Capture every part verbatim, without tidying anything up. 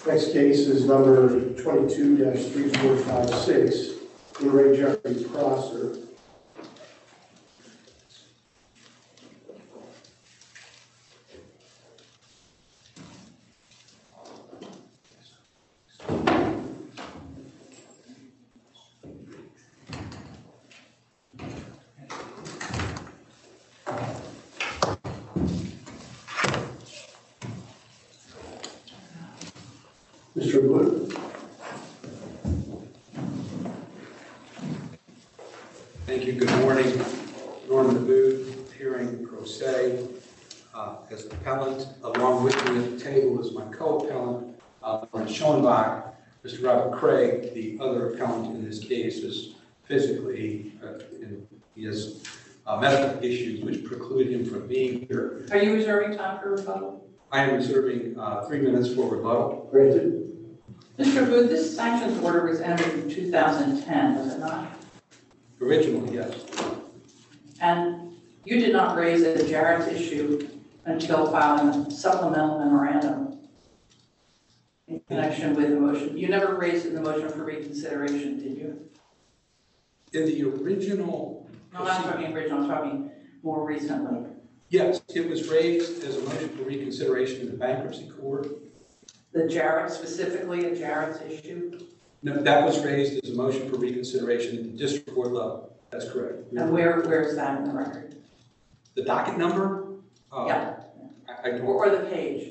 Next case is number twenty-two dash three four five six, in Ray Jeffrey Prosser. Mister Wood. Thank you. Good morning. Norman Booth, appearing pro se uh, as an appellant. Along with me at the table is my co-appellant, uh, Lawrence Schoenbach. Mister Robert Craig, the other appellant in this case, is physically, uh, in, he has uh, medical issues which preclude him from being here. Are you reserving time for rebuttal? I am reserving uh, three minutes for rebuttal. Granted. Mister Booth, this sanctions order was entered in two thousand ten, was it not? Originally, yes. And you did not raise a Jarrett's issue until filing a supplemental memorandum in connection with the motion. You never raised it in the motion for reconsideration, did you? In the original... No, I'm not talking original, I'm talking more recently. Yes, it was raised as a motion for reconsideration in the bankruptcy court. The Jarrett, specifically a Jarrett's issue? No, that was raised as a motion for reconsideration at the district court level. That's correct. And where, where is that in the record? The docket number? Uh, Yeah. I, I don't, Or, or the page?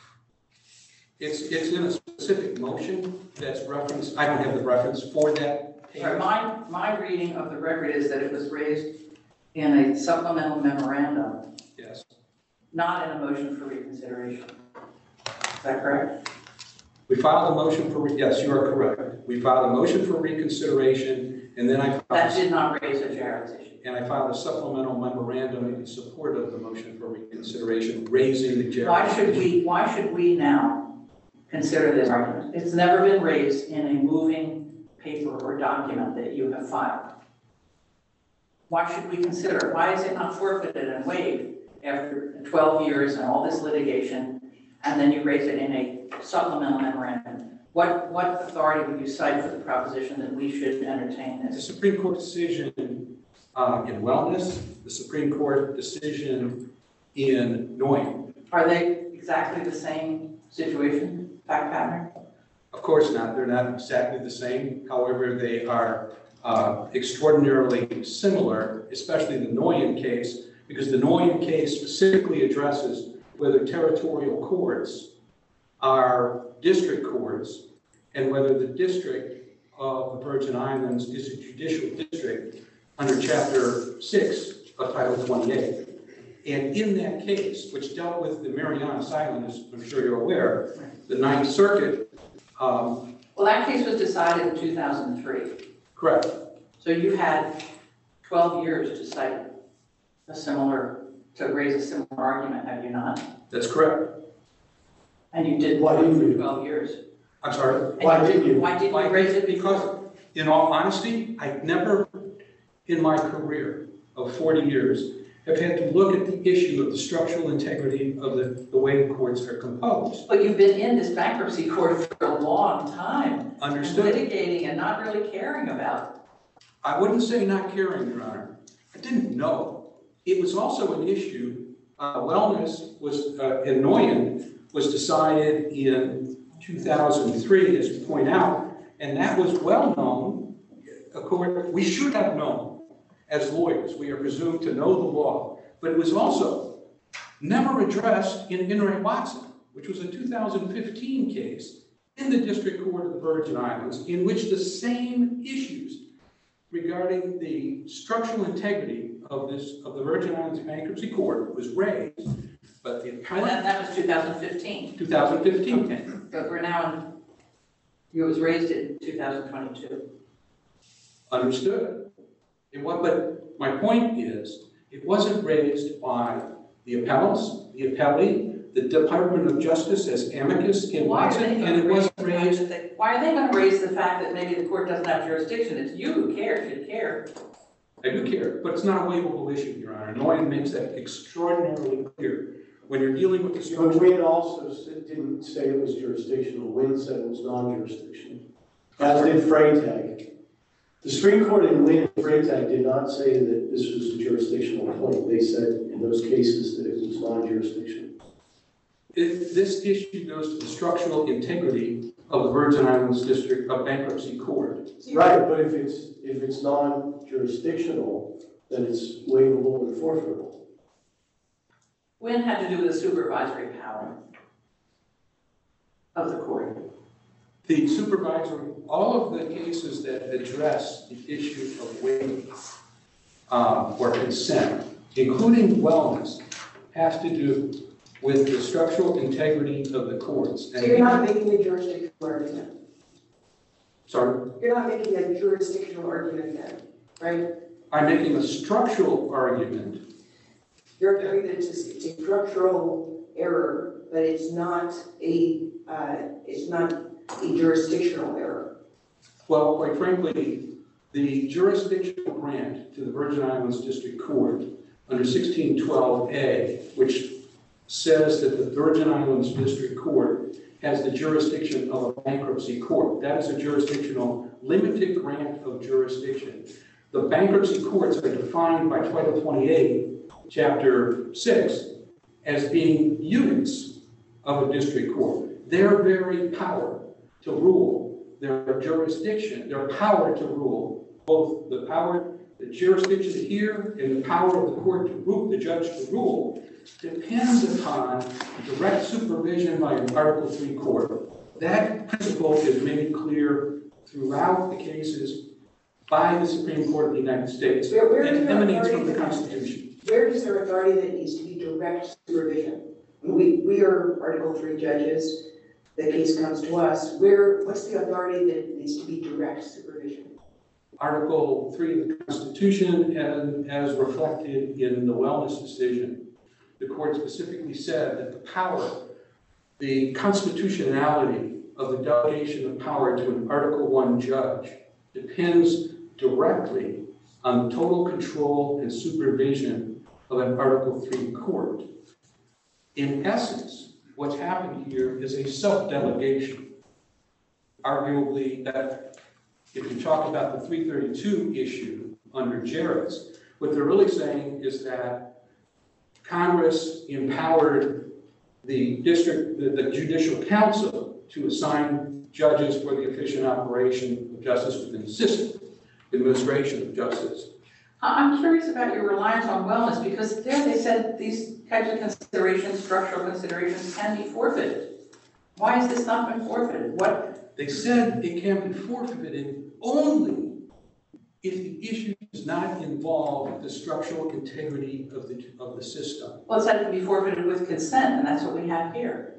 it's, it's in a specific motion that's referenced. I don't have the reference for that page. Right, my, my reading of the record is that it was raised in a supplemental memorandum, Yes. not in a motion for reconsideration. Is that correct? We filed a motion for, re- yes, you are correct. We filed a motion for reconsideration, and then I filed, That did not raise a Jarrett's issue. and I filed a supplemental memorandum in support of the motion for reconsideration, raising the Jarrett. Why should we, why should we now consider this argument? It's never been raised in a moving paper or document that you have filed. Why should we consider it? Why is it not forfeited and waived after twelve years and all this litigation, and then you raise it in a supplemental memorandum? What, what authority would you cite for the proposition that we should entertain The this? Supreme Court decision uh, in Wellness, the Supreme Court decision in Nguyen. Are they exactly the same situation, fact pattern? Of course not, they're not exactly the same. However, they are uh, extraordinarily similar, especially the Nguyen case, because the Nguyen case specifically addresses whether territorial courts are district courts and whether the district of the Virgin Islands is a judicial district under Chapter six of Title twenty-eight. And in that case, which dealt with the Marianas Islands, as I'm sure you're aware, the Ninth Circuit. Um, Well, that case was decided in two thousand three. correct. So you had twelve years to cite a similar, to raise a similar argument, have you not? That's correct. And you did Why for didn't you? twelve years. I'm sorry. And Why didn't you? Why didn't Why- you raise it Because, before? in all honesty, I never, in my career of forty years, have had to look at the issue of the structural integrity of the, the way the courts are composed. But you've been in this bankruptcy court for a long time. And Understood? litigating and not really caring about it. I wouldn't say not caring, Your Honor. I didn't know. It was also an issue, uh, wellness was, uh, in Nguyen was decided in two thousand three, as you point out, and that was well known. According, we should have known as lawyers. We are presumed to know the law, but it was also never addressed in In re Watson, which was a two thousand fifteen case in the District Court of the Virgin Islands, in which the same issues regarding the structural integrity of this of the Virgin Islands Bankruptcy Court was raised, but the And appellant, that, that was two thousand fifteen. two thousand fifteen. Okay, but we're now in, it was raised in two thousand twenty-two. Understood. It was, but my point is, it wasn't raised by the appellants, the appellee, the Department of Justice as amicus in Why are Watson, they and going it to raise wasn't the fact raised. that they, why are they going to raise the fact that maybe the court doesn't have jurisdiction? It's you who care, should care. I do care, but it's not a waivable issue, Your Honor. Nguyen makes that extraordinarily clear. when you're dealing with the But structure. Wynn also s- didn't say it was jurisdictional. Wynn said it was non-jurisdictional, as did Freytag. The Supreme Court in Wynn and Freytag did not say that this was a jurisdictional point. They said in those cases that it was non-jurisdictional. If this issue goes to the structural integrity of the Virgin Islands District of Bankruptcy Court. Right, but if it's, if it's non-jurisdictional, then it's waivable and forfeitable. When had to do with the supervisory power of the court? The supervisory, all of the cases that address the issue of waiver uh, or consent, including wellness, have to do with the structural integrity of the courts. So you're not making a jurisdictional argument. Sorry? You're not making a jurisdictional argument then, right? I'm making a structural argument. You're arguing that it's a, it's a structural error, but it's not a, uh, it's not a jurisdictional error. Well, quite frankly, the jurisdictional grant to the Virgin Islands District Court under sixteen twelve A, which says that the Virgin Islands District Court has the jurisdiction of a bankruptcy court. That is a jurisdictional, limited grant of jurisdiction. The bankruptcy courts are defined by Title twenty-eight, Chapter six, as being units of a district court. Their very power to rule, their jurisdiction, their power to rule, both the power, the jurisdiction to hear and the power of the court to rule, the judge to rule, depends upon direct supervision by an Article three court. That principle is made clear throughout the cases by the Supreme Court of the United States Where- where and is your emanates from the authority? Constitution. Where is there authority that needs to be direct supervision? We, we are Article three judges, the case comes to us. Where, what's the authority that needs to be direct supervision? Article three of the Constitution, and as reflected in the wellness decision, the court specifically said that the power, the constitutionality of the delegation of power to an Article one judge depends directly on total control and supervision of an Article three court. In essence, what's happened here is a self-delegation. Arguably, that if you talk about the three thirty-two issue under Jarrett's, what they're really saying is that Congress empowered the district, the, the judicial council to assign judges for the efficient operation of justice within the system, administration of justice. I'm curious about your reliance on wellness, because there they said these types of considerations, structural considerations, can be forfeited. Why has this not been forfeited? What? They said it can be forfeited only if the issue does not involve the structural integrity of the, of the system. Well, it said it can be forfeited with consent, and that's what we have here.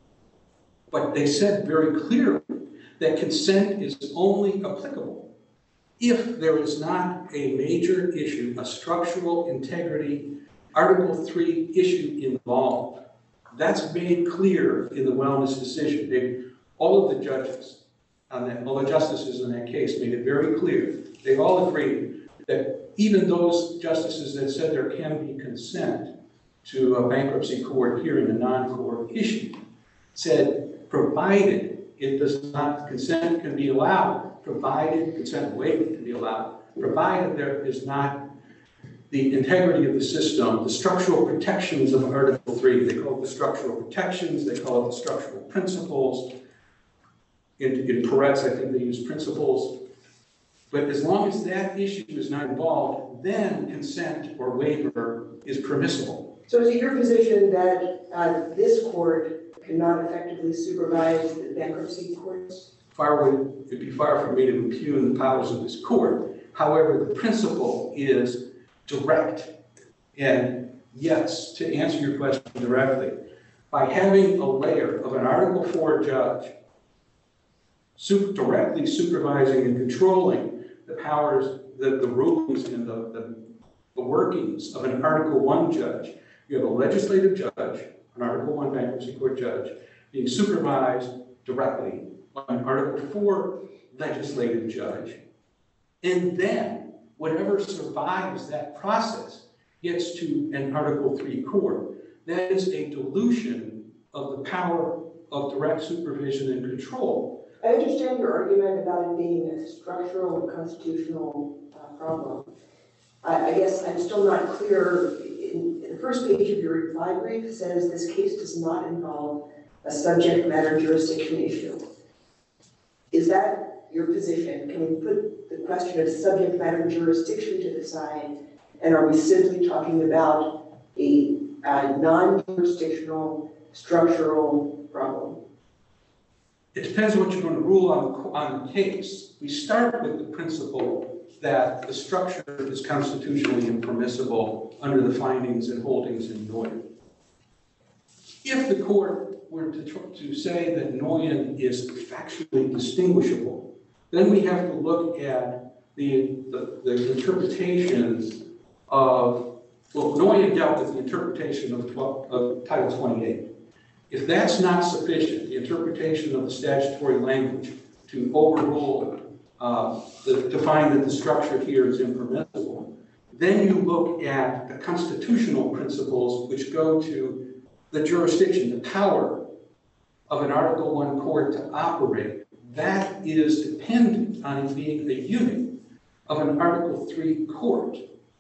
But they said very clearly that consent is only applicable if there is not a major issue, a structural integrity, Article three issue involved. That's made clear in the wellness decision. They, all of the judges on that, all the justices in that case made it very clear. They all agreed that even those justices that said there can be consent to a bankruptcy court hearing a non-court issue said, provided it does not, consent can be allowed, provided consent waiver can be allowed, provided there is not the integrity of the system, the structural protections of Article three. They call it the structural protections, they call it the structural principles. In, in Peretz, I think they use principles. But as long as that issue is not involved, then consent or waiver is permissible. So is it your position that uh, this court cannot effectively supervise the bankruptcy courts? Far would, it'd be far from me to impugn the powers of this court. However, the principle is direct. And yes, to answer your question directly, by having a layer of an Article four judge super, directly supervising and controlling the powers, the, the rulings and the, the, the workings of an Article one judge, you have a legislative judge, an Article one bankruptcy court judge, being supervised directly by an Article four legislative judge. And then whatever survives that process gets to an Article three court. that is a dilution of the power of direct supervision and control. I understand your argument about it being a structural and constitutional uh, problem. I, I guess I'm still not clear. In, in the first page of your reply brief says this case does not involve a subject matter jurisdiction issue. Is that your position? Can we put the question of subject matter jurisdiction to the side, and are we simply talking about a, a non-jurisdictional structural problem? It depends on what you're going to rule on, on the case. We start with the principle that the structure is constitutionally impermissible under the findings and holdings in Nguyen. If the court were to, to say that Nguyen is factually distinguishable, then we have to look at the, the, the interpretations of, well, Nguyen dealt with the interpretation of, twelve, of Title twenty-eight. If that's not sufficient, the interpretation of the statutory language to overrule, uh, the, to find that the structure here is impermissible, then you look at the constitutional principles which go to the jurisdiction, the power of an Article One court to operate. That is dependent on it being a unit of an Article Three court.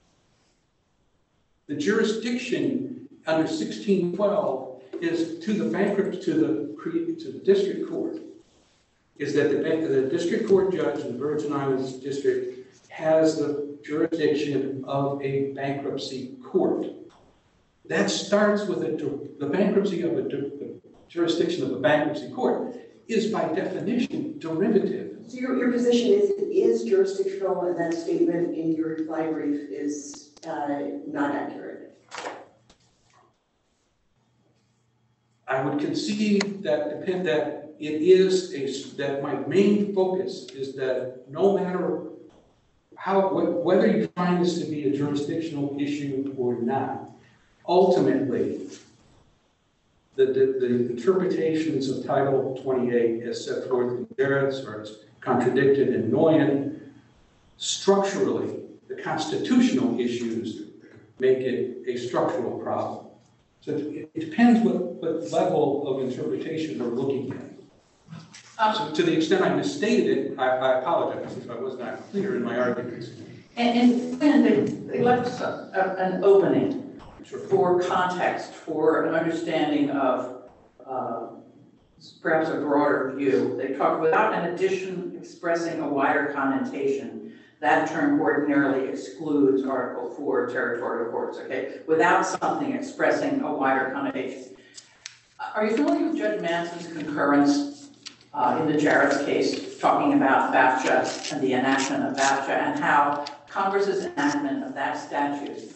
The jurisdiction under sixteen twelve is to the bankrupt, to the to the district court, is that the, the district court judge in the Virgin Islands District has the jurisdiction of a bankruptcy court. That starts with a, the bankruptcy of a the jurisdiction of a bankruptcy court is by definition derivative. So your, your position is it is jurisdictional, and that statement in your reply brief is uh, not accurate? I would concede that depend that it is a that my main focus is that no matter how wh whether you find this to be a jurisdictional issue or not, ultimately the, the, the interpretations of Title twenty-eight as set forth in Jarrett's or as contradicted in Nguyen, structurally the constitutional issues make it a structural problem. So it, it depends what, what level of interpretation we're looking at. Um, So to the extent I misstated it, I, I apologize if I was not clear in my arguments. And, and they, they left a, a, an opening Sure. for context, for an understanding of uh, perhaps a broader view. They talk without an addition expressing a wider connotation. That term ordinarily excludes Article four territorial courts, okay? Without something expressing a wider connotation. Are you familiar with Judge Manson's concurrence uh, in the Jarrett's case, talking about BAFTA and the enactment of BAFTA and how Congress's enactment of that statute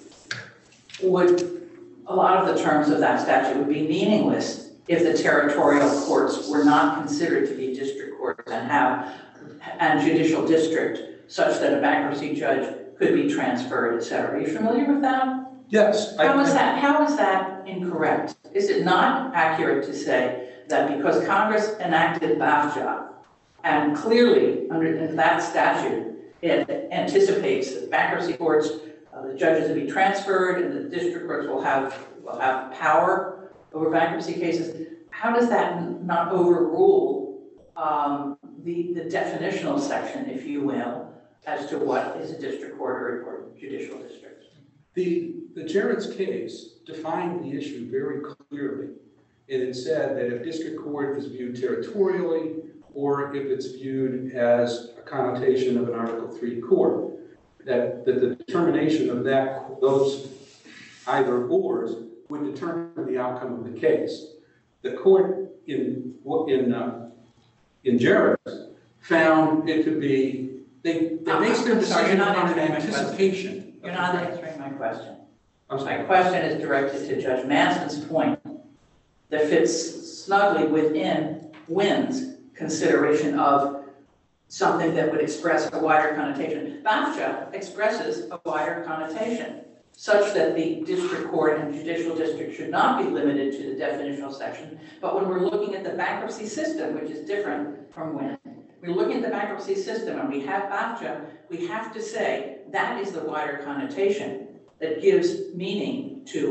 would, a lot of the terms of that statute would be meaningless if the territorial courts were not considered to be district courts and have, and judicial district, such that a bankruptcy judge could be transferred, et cetera. Are you familiar with that? Yes. How I, is that, how is that incorrect? Is it not accurate to say that because Congress enacted BAFTA, and clearly under that statute, it anticipates that bankruptcy courts, uh, the judges will be transferred, and the district courts will have will have power over bankruptcy cases. How does that not overrule um, the the definitional section, if you will, as to what is a district court or, or judicial district? The, the Jarrett's case defined the issue very clearly. And it said that if district court is viewed territorially or if it's viewed as a connotation of an Article Three court, that, that the determination of that, those either ors would determine the outcome of the case. The court in, in, uh, in Jarrett's found it to be They, they based their decision on an anticipation. You're not answering my question. I'm sorry. My question is directed to Judge Manson's point that fits snugly within Wynn's consideration of something that would express a wider connotation. BAFTA expresses a wider connotation, such that the district court and judicial district should not be limited to the definitional section. But when we're looking at the bankruptcy system, which is different from Wynn, we're looking at the bankruptcy system and we have BAFTA, we have to say that is the wider connotation that gives meaning to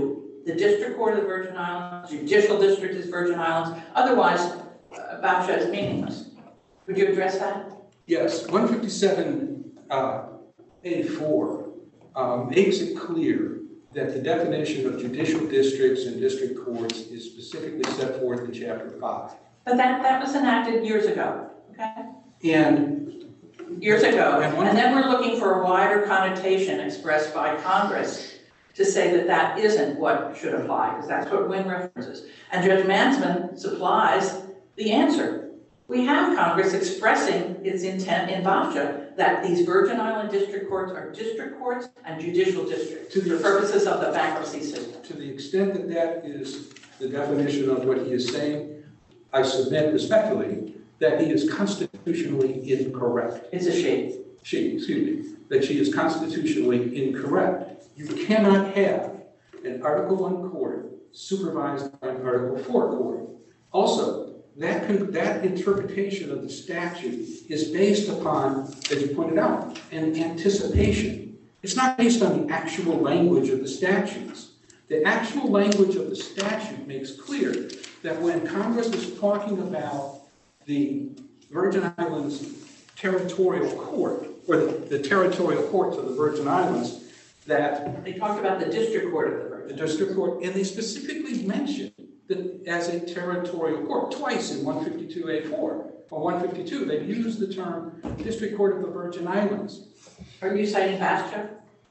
The District Court of the Virgin Islands, Judicial District is Virgin Islands, otherwise, uh, voucher is meaningless. Would you address that? Yes, one fifty-seven A four uh, makes it clear that the definition of judicial districts and district courts is specifically set forth in chapter five. But that, that was enacted years ago, okay? And Years ago, And one- and then we're looking for a wider connotation expressed by Congress to say that that isn't what should apply, because that's what Wynne references. And Judge Mansman supplies the answer. We have Congress expressing its intent in voucher that these Virgin Island district courts are district courts and judicial districts To the- for purposes of the bankruptcy system. to the extent that that is the definition of what he is saying, I submit respectfully that he is constitutionally incorrect. It's a shame. She, excuse me, that she is constitutionally incorrect. You cannot have an Article One court supervised by an Article Four court. Also, that, con- that interpretation of the statute is based upon, as you pointed out, an anticipation. It's not based on the actual language of the statutes. The actual language of the statute makes clear that when Congress was talking about the Virgin Islands territorial court, or the, the territorial courts of the Virgin Islands, that They talked about the district court of the the Virgin. district court, and they specifically mentioned that as a territorial court, twice in one fifty-two A four, or one fifty-two, they've used the term District Court of the Virgin Islands. Are you citing voucher?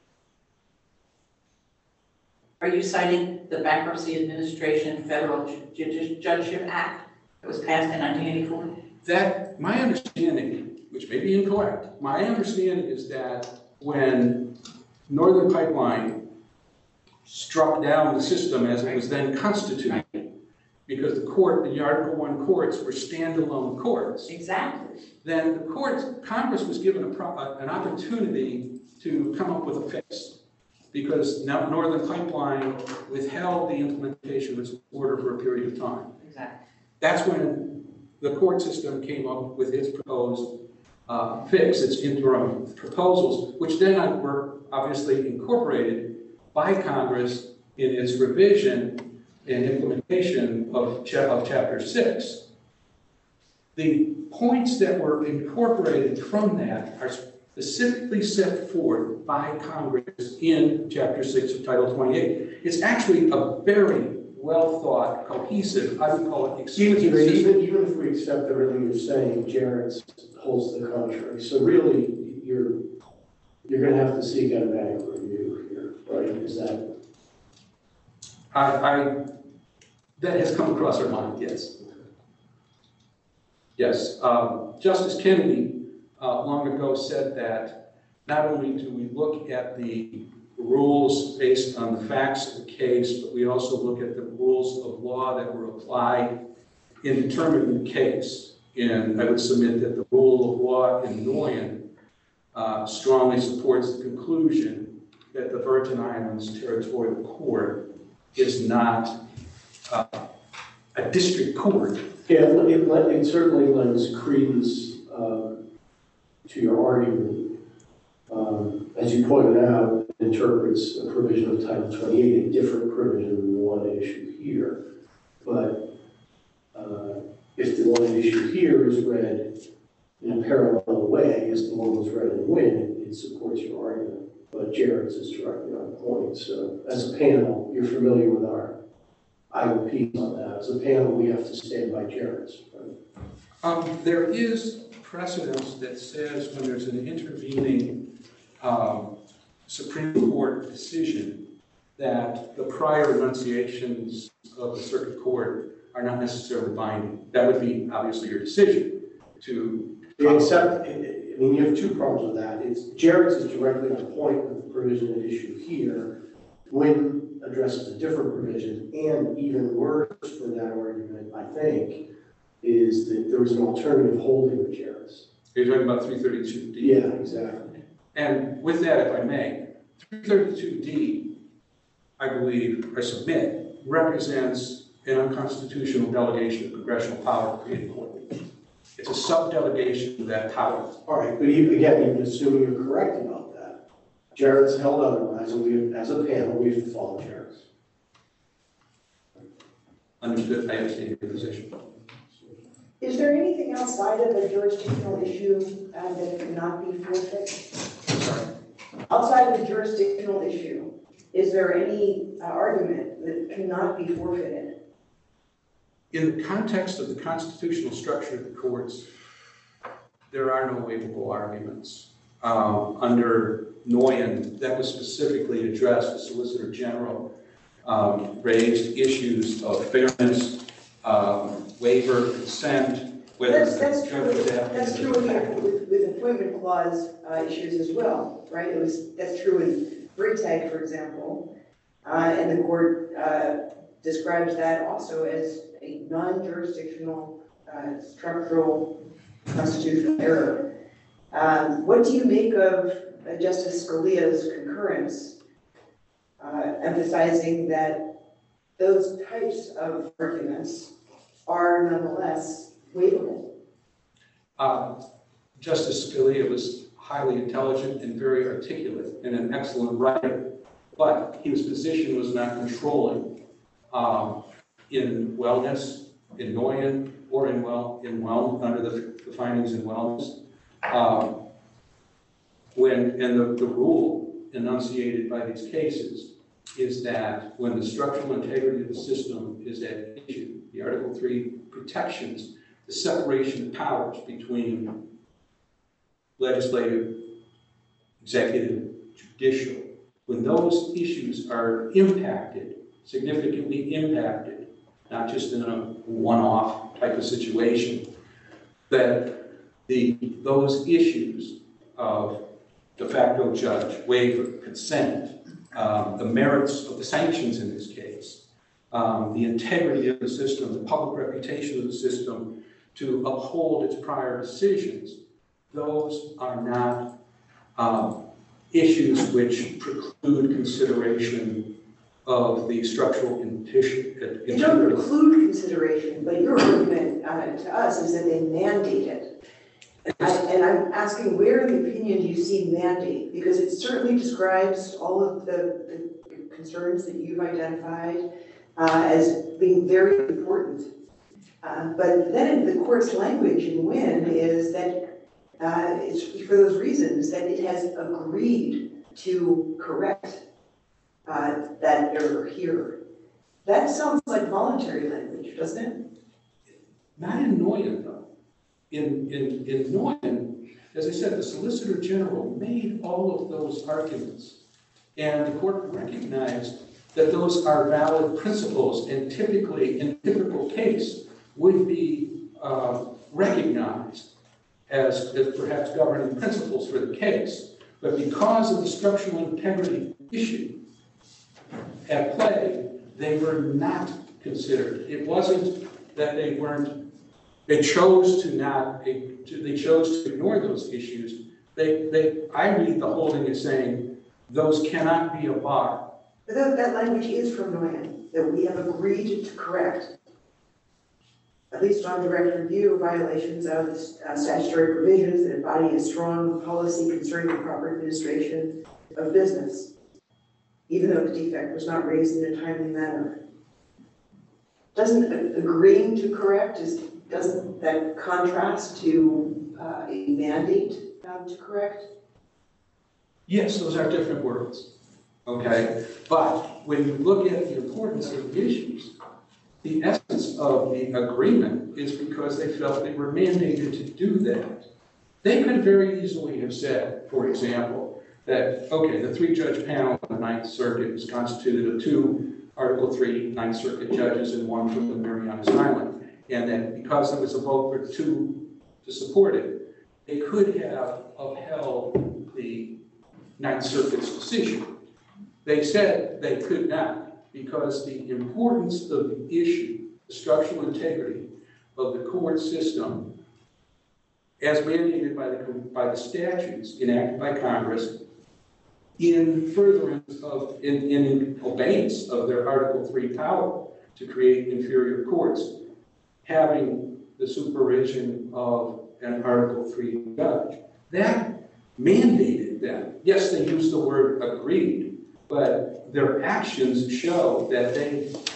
Are you citing the Bankruptcy Administration Federal Ju- Ju- Judgeship Act that was passed in nineteen eighty-four? That, my understanding, which may be incorrect, my understanding is that when Northern Pipeline struck down the system as it was then constituted, because the court, the Article One courts were standalone courts, Exactly. then the courts, Congress was given a pro, an opportunity to come up with a fix. Because now Northern Pipeline withheld the implementation of its order for a period of time. Exactly. That's when the court system came up with its proposed uh, fix, its interim proposals, which then were obviously incorporated by Congress in its revision and implementation of, cha- of Chapter six. The points that were incorporated from that are specifically set forth by Congress in Chapter six of Title twenty-eight. It's actually a very well-thought, cohesive, I would call it Even, explicit even, system. even if we accept everything you're saying, Jarrett's holds the contrary. So really, you're, you're gonna have to seek automatic review here, right? Is that? I, I, that has come across our mind, yes. Yes, um, Justice Kennedy uh, long ago said that not only do we look at the rules based on the facts of the case, but we also look at the rules of law that were applied in determining the case. And I would submit that the rule of law in Nguyen uh, strongly supports the conclusion that the Virgin Islands Territorial Court is not uh, a district court. Yeah, it, it, it certainly lends credence um, to your argument. Um, as you pointed out, it interprets a provision of Title twenty-eight, a different provision than the one issue here. But uh, if the one issue here is read in a parallel way as the one was read in Wynne, it, it supports your argument. But Jarrett's is directly on point. So as a panel, you're familiar with our I O Ps on that. As a panel, we have to stand by Jarrett's. Right? Um, there is precedence that says when there's an intervening um, Supreme Court decision that the prior enunciations of the circuit court are not necessarily binding. That would be obviously your decision to. Except, I mean, you have two problems with that. It's Jarrett's is directly on point with the provision at issue here. Wynne addresses a different provision, and even worse for that argument, I think, is that there was an alternative holding of Jarrett's. You're talking about three thirty-two D. Yeah, exactly. And with that, if I may, three thirty-two D, I believe, I submit, represents an unconstitutional delegation of congressional power to create a court. It's a sub-delegation of that power. All right, but even, again, even assuming you're correct about that, Jarrett's held otherwise, and we, as a panel, we have to follow Jarrett's. understood, I understand your position. Is there anything outside of a jurisdictional issue uh, that cannot be forfeit? Sorry. Outside of the jurisdictional issue, is there any uh, argument that cannot be forfeited? In the context of the constitutional structure of the courts, there are no waivable arguments. Um, under Nguyen, that was specifically addressed. The Solicitor General um, raised issues of fairness, um, waiver, consent, whether That's, that's the true, judge was acting that's as a true with, factor. with, with appointment clause uh, issues as well, right? It was, that's true in Freytag, for example, uh, and the court uh, describes that also as a non-jurisdictional uh, structural constitutional error. Um, what do you make of uh, Justice Scalia's concurrence uh, emphasizing that those types of arguments are nonetheless waivable? Uh, Justice Scalia was highly intelligent and very articulate and an excellent writer, but his position was not controlling um, in wellness, in Nguyen, or in well in well under the, the findings in wellness. Um, when and the, the rule enunciated by these cases is that when the structural integrity of the system is at issue, the Article three protections the separation of powers between legislative, executive, judicial. When those issues are impacted, significantly impacted, not just in a one-off type of situation, that the those issues of de facto judge, waiver, consent, um, the merits of the sanctions in this case, um, the integrity of the system, the public reputation of the system to uphold its prior decisions, those are not um, issues which preclude consideration of the structural condition. They don't preclude consideration, but your argument uh, to us is that they mandate it. And, I, and I'm asking, where in the opinion do you see mandate? Because it certainly describes all of the, the concerns that you've identified uh, as being very important. Uh, but then the court's language in Nguyen is that uh, it's for those reasons that it has agreed to correct uh, that error here. That sounds like voluntary language, doesn't it? Not in Nguyen, though. In, in, in Nguyen, as I said, the Solicitor General made all of those arguments, and the court recognized that those are valid principles, and typically, in a typical case, would be uh, recognized as, as perhaps governing principles for the case. But because of the structural integrity issue at play, they were not considered. It wasn't that they weren't, they chose to not, they chose to ignore those issues. They, they, I read the holding as saying, those cannot be a bar. But that, that language is from Nguyen, that we have agreed to correct, at least on direct review, violations of uh, statutory provisions that embody a strong policy concerning the proper administration of business, even though the defect was not raised in a timely manner. Doesn't uh, agreeing to correct, is, doesn't that contrast to uh, a mandate um, to correct? Yes, those are different words, okay? But when you look at the importance of the issues, the essence of the agreement is because they felt they were mandated to do that. They could very easily have said, for example, that, okay, the three-judge panel of the Ninth Circuit is constituted of two Article three Ninth Circuit judges and one from the Marianas Island, and that because there was a vote for two to support it, they could have upheld the Ninth Circuit's decision. They said they could not, because the importance of the issue, the structural integrity of the court system, as mandated by the, by the statutes enacted by Congress, in furtherance of, in, in obeyance of their Article three power to create inferior courts, having the supervision of an Article three judge. That mandated them. Yes, they used the word agreed, but their actions show that they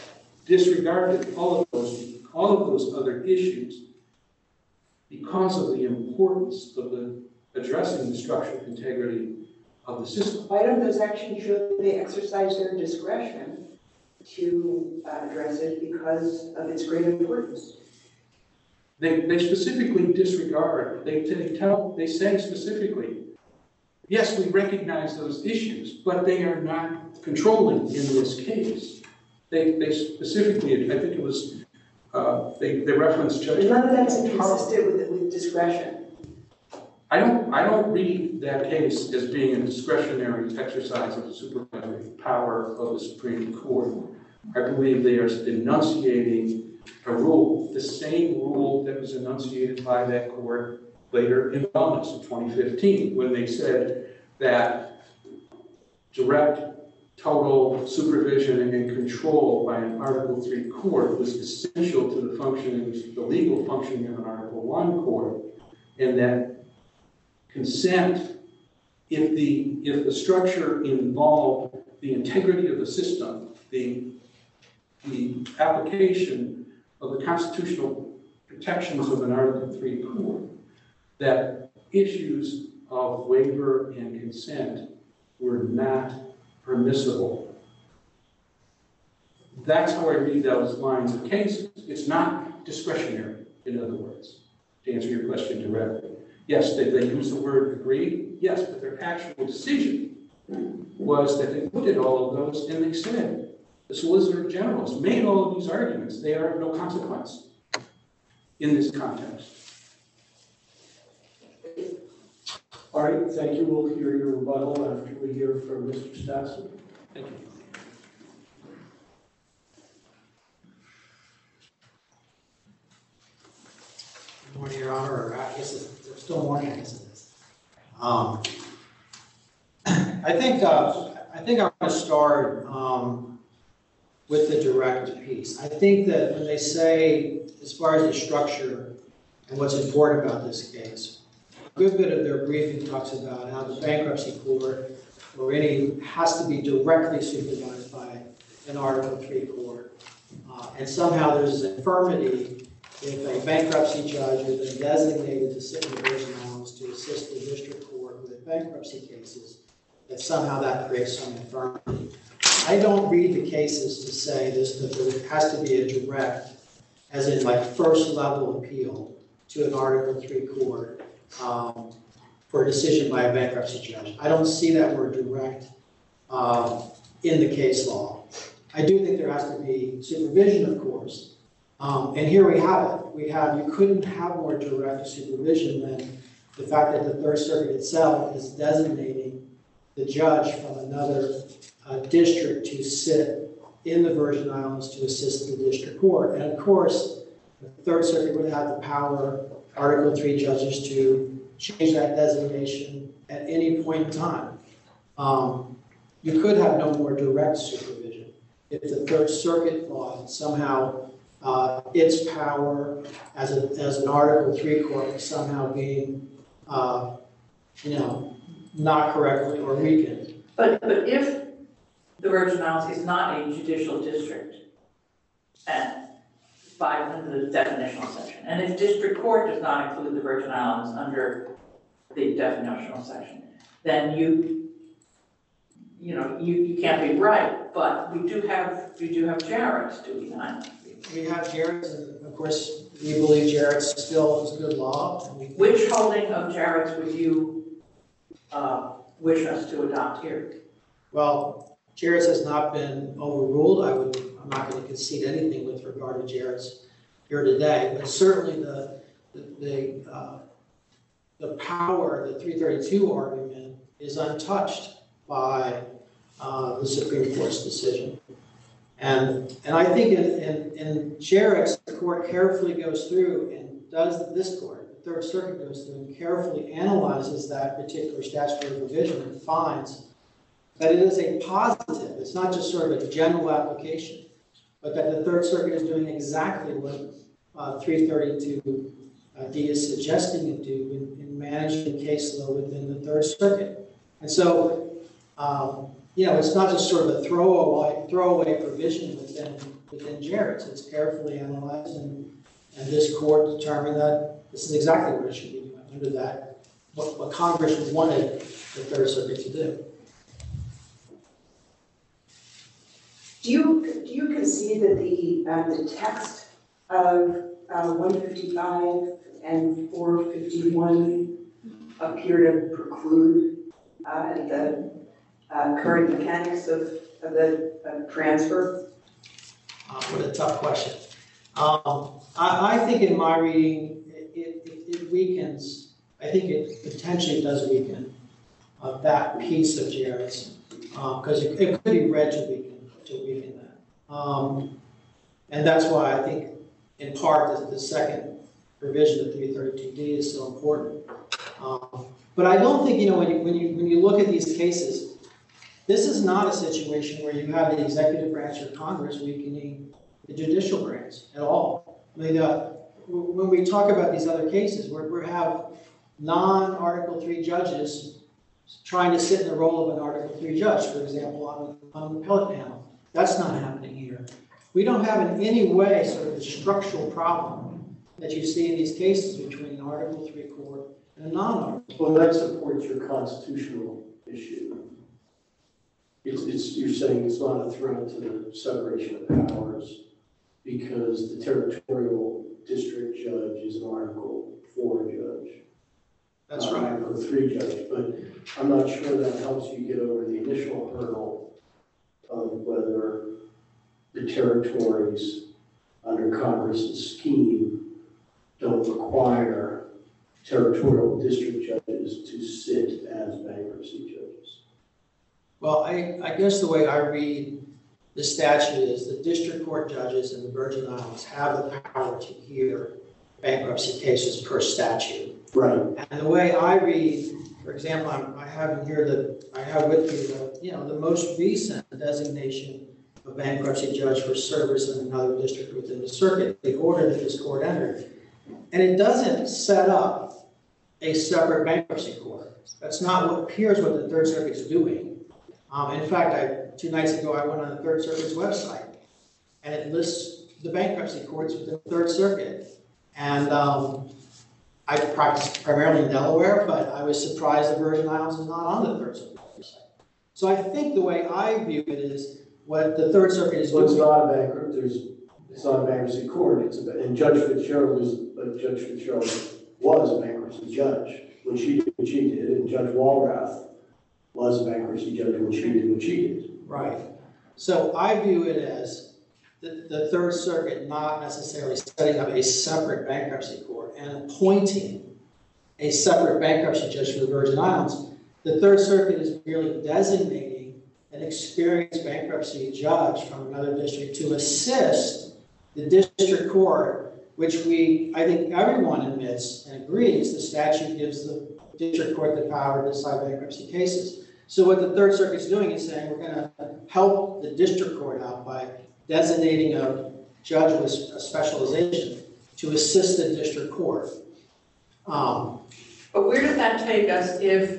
disregarded all of those, all of those other issues because of the importance of the addressing the structural integrity of the system. Why don't those actions show that they exercise their discretion to uh, address it because of its great importance? They, they specifically disregard, they, they tell, they say specifically, yes, we recognize those issues, but they are not controlling in this case. They, they specifically, I think it was, uh, they, they referenced Judge. None of that's inconsistent with, with discretion. I don't, I don't read that case as being a discretionary exercise of the supervisory power of the Supreme Court. I believe they are enunciating a rule, the same rule that was enunciated by that court later in Wellness in twenty fifteen, when they said that direct, total supervision and control by an Article three court was essential to the functioning, the legal functioning of an Article one court, and that consent, if the, if the structure involved the integrity of the system, the, the application of the constitutional protections of an Article three court, that issues of waiver and consent were not permissible. That's how I read those lines of cases. It's not discretionary, in other words, to answer your question directly. Yes, they, they use the word agreed, yes, but their actual decision was that they looked at all of those and they said, the Solicitor General has made all of these arguments. They are of no consequence in this context. All right, thank you. We'll hear your rebuttal after we hear from Mister Stassen. Thank you. Good morning, Your Honor, or I guess it's, it's still morning, I guess it is. Um, I think, uh, I think I'm going to start um, with the direct piece. I think that when they say, as far as the structure and what's important about this case, a good bit of their briefing talks about how the bankruptcy court or any has to be directly supervised by an Article three court. Uh, and somehow there's an infirmity if a bankruptcy judge has been designated to sit in the Virgin Islands to assist the district court with bankruptcy cases, that somehow that creates some infirmity. I don't read the cases to say this, that there has to be a direct, as in like first level appeal to an Article three court um, for a decision by a bankruptcy judge. I don't see that word direct uh, in the case law. I do think there has to be supervision, of course. Um, and here we have it. We have, you couldn't have more direct supervision than the fact that the Third Circuit itself is designating the judge from another uh, district to sit in the Virgin Islands to assist the district court. And of course, the Third Circuit would have the power, Article three judges, to change that designation at any point in time. Um, you could have no more direct supervision. If the Third Circuit thought somehow uh, its power as, a, as an Article three court was somehow being, uh, you know, not correctly or weakened. But, but if the Virgin Islands is not a judicial district, and by under the definitional section, and if district court does not include the Virgin Islands under the definitional section, then you, you know, you, you can't be right. But we do have, we do have Jarrett's, do we not? We have Jarrett's, and of course, we believe Jarrett's still is good law. And we Which holding of Jarrett's would you uh, wish us to adopt here? Well, Jarrett's has not been overruled. I would, I'm not going to concede anything with regard to Jarrett's here today, but certainly the the the, uh, the power, the three thirty-two argument is untouched by uh, the Supreme Court's decision. And and I think in, in, in Jarrett's, the court carefully goes through and does this court, the Third Circuit goes through and carefully analyzes that particular statutory provision and finds that it is a positive, it's not just sort of a general application, but that the Third Circuit is doing exactly what uh, three thirty-two uh, D is suggesting it do in, in managing case law within the Third Circuit. And so, um, you know, it's not just sort of a throwaway, throwaway provision within within Jarrett's. It's carefully analyzed, and, and this court determined that this is exactly what it should be doing under that, what, what Congress wanted the Third Circuit to do. Do you, do you concede that the, uh, the text of uh, one fifty-five and four fifty-one appear to preclude uh, the uh, current mechanics of, of the uh, transfer? Uh, what a tough question. Um, I, I think in my reading, it, it, it weakens, I think it potentially does weaken uh, that piece of Jarrett's, because uh, it, it could be read to weaken, to weaken that. Um, and that's why I think, in part, the, the second provision of three thirty-two D is so important. Um, but I don't think, you know, when you, when you, when you look at these cases, this is not a situation where you have the executive branch of Congress weakening the judicial branch at all. I mean, uh, when we talk about these other cases, where we have non-Article three judges trying to sit in the role of an Article three judge, for example, on, on an appellate panel. That's not happening here. We don't have in any way sort of a structural problem that you see in these cases between an Article three court and a non-Article. Well, that supports your constitutional issue. It's, it's, you're saying it's not a threat to the separation of powers because the territorial district judge is an Article four judge. That's not right. an Article three judge, but I'm not sure that helps you get over the initial hurdle of whether the territories under Congress's scheme don't require territorial district judges to sit as bankruptcy judges. Well, I, I guess the way I read the statute is the district court judges in the Virgin Islands have the power to hear bankruptcy cases per statute. Right. And the way I read, for example, I'm, I have in here the, I have with me the, you know, the most recent designation of bankruptcy judge for service in another district within the circuit, the order that this court entered. And it doesn't set up a separate bankruptcy court. That's not what appears what the Third Circuit is doing. Um, in fact, I, two nights ago, I went on the Third Circuit's website, and it lists the bankruptcy courts within the Third Circuit. And um, I practiced primarily in Delaware, but I was surprised the Virgin Islands is not on the Third Circuit website. So I think the way I view it is what the Third Circuit is Well, it's doing. not a bankrupt, there's, it's not a bankruptcy court, it's a, and Judge Fitzgerald was, uh, Judge Fitzgerald was a bankruptcy judge when she did what she did, and Judge Walrath was a bankruptcy judge when she did what she did. Right. So I view it as the, the Third Circuit not necessarily setting up a separate bankruptcy court and appointing a separate bankruptcy judge for the Virgin Islands. The Third Circuit is merely designating an experienced bankruptcy judge from another district to assist the district court, which we, I think everyone admits and agrees, the statute gives the district court the power to decide bankruptcy cases. So what the Third Circuit is doing is saying we're going to help the district court out by designating a judge with a specialization to assist the district court. Um, But where does that take us if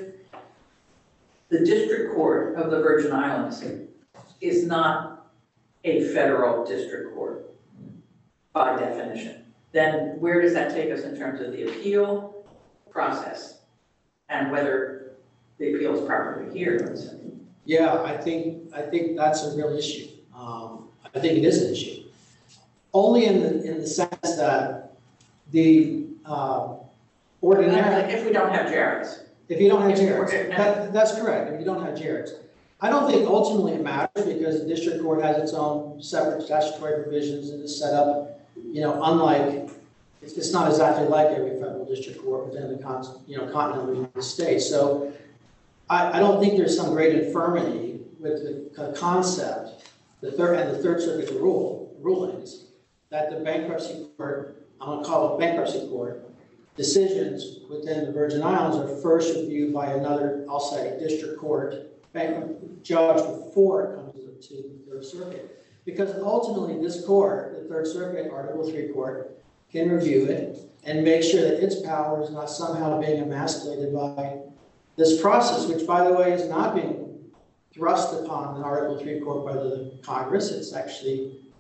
the district court of the Virgin Islands is not a federal district court by definition? Then where does that take us in terms of the appeal process and whether the appeal is properly here, let's say? yeah, I think I think that's a real issue. Um, I think it is an issue. Only in the in the sense that the uh, ordinary. If we don't have Jarrett's. If you don't have If Jarrett's, we're- that, that's correct, if you don't have Jarrett's. I don't think ultimately it matters because the district court has its own separate statutory provisions and is set up, you know, unlike, it's, it's not exactly like every federal district court within the con, you know, continental United States. So I, I don't think there's some great infirmity with the concept, the third, and the Third Circuit's rule, rulings, that the bankruptcy court, I'm gonna call it bankruptcy court, decisions within the Virgin Islands are first reviewed by another, I'll say, district court judge before it comes to the Third Circuit. Because ultimately this court, the Third Circuit, Article three court, can review it and make sure that its power is not somehow being emasculated by this process, which, by the way, is not being thrust upon the Article three court by the Congress. It's actually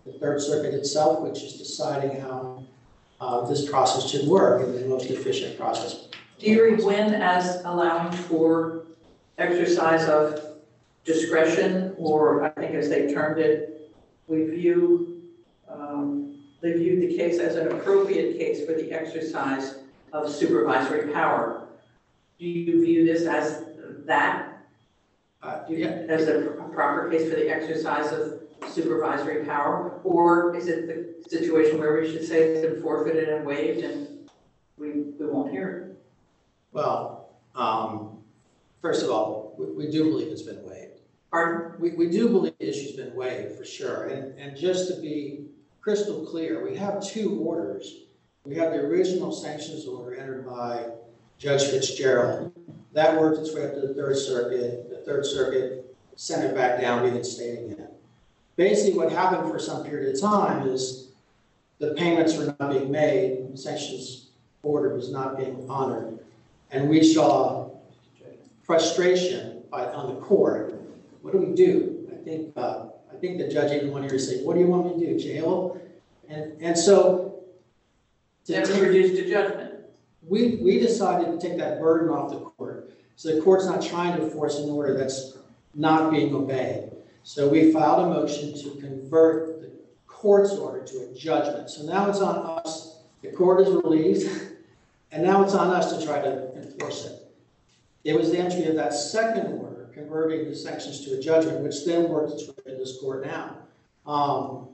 the Third Circuit itself, which is deciding how uh, this process should work in the most efficient process. Do you read Wynn as allowing for exercise of discretion, or I think as they termed it, we view, um, they viewed the case as an appropriate case for the exercise of supervisory power. Do you view this as that? Uh, Do you, yeah. as a pr- proper case for the exercise of supervisory power? Or is it the situation where we should say it's been forfeited and waived and we, we won't hear it? Well, um, first of all, we, we do believe it's been waived. Pardon? We, we do believe the issue's been waived for sure. And, and just to be crystal clear, we have two orders. We have the original sanctions order entered by Judge Fitzgerald. That worked its way up to the Third Circuit. The Third Circuit sent it back down, reinstating it. Basically, what happened for some period of time is the payments were not being made, the sanctions order was not being honored, and we saw frustration by, on the court. What do we do? I think uh, I think the judge even wanted to say, "What do you want me to do? Jail?" And and so to Never take- reduced to judgment. we we decided to take that burden off the court, so the court's not trying to enforce an order that's not being obeyed. So we filed a motion to convert the court's order to a judgment. So now it's on us. The court is relieved, and now it's on us to try to enforce it. It was the entry of that second order, converting the sanctions to a judgment, which then worked its way to this court now. Um,